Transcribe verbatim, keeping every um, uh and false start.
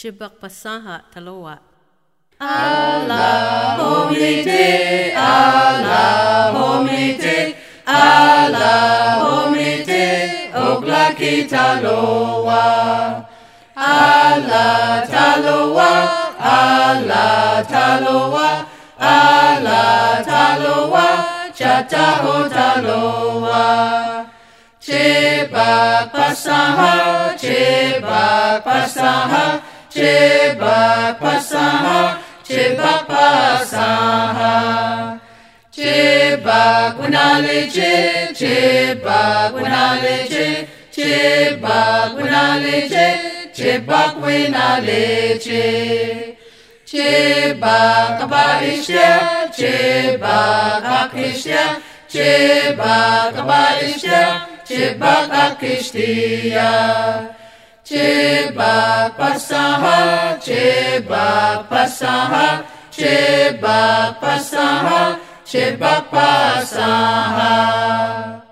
Chibak pasaha talowa. Allah homite, Allah homite, Allah homite, oglaki talowa. Allah talowa, Allah talowa, Allah talowa, chataho talowa. Chibak pasaha, chibak pasaha, chibak pasaha, chibak pasaha. Chibak unaleche, chibak unaleche, chibak unaleche, chibak unaleche. Chibak abaishya, chibak akishya, chibak abaishya, chibak akishya. Chibak pasaha, chibak pasaha, chibak pasaha, chibak pasaha.